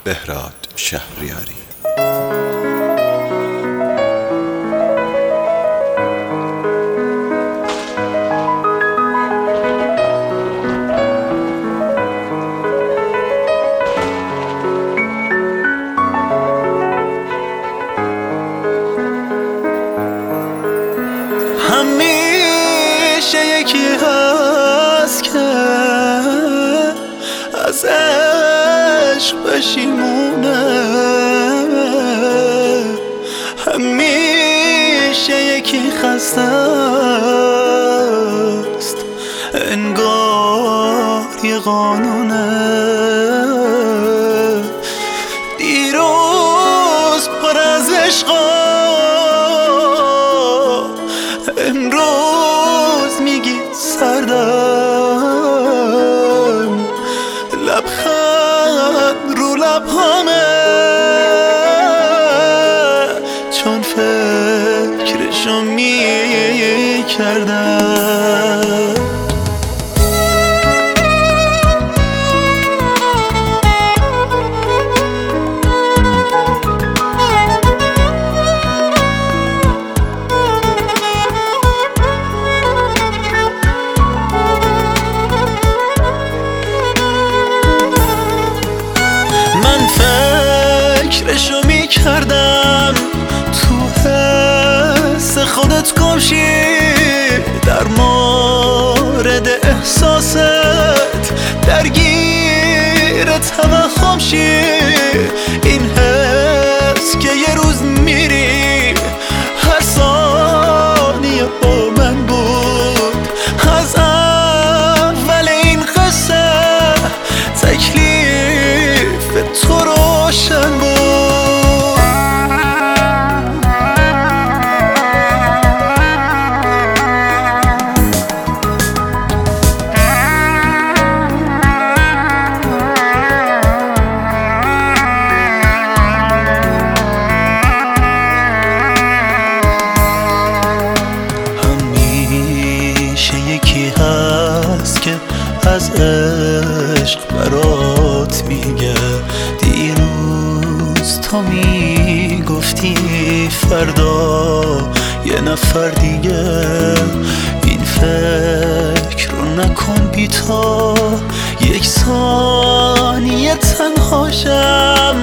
بهراد شهریاری. همیشه یکی هست که از عشق پشیمونه، همیشه یکی خسته است انگار یه قانونه. دیروز پر از عشقا، امروز میگی سردم، لبخند رو لبهامه چون فکرشو میکردم. فکرشو میکردم تو حس خودت گمشی، در مورد احساست درگیر توهم شی. این حس که یه روز میری هر ثانیه با من بود، از اول این قصه تکلیف تو روشن بود. همیشه یکی هست که از عشق برات میگه، دیروز تو میگفتی فردا یه نفر دیگه. این فکر رو نکن بی تو یک ثانیه تنها شم،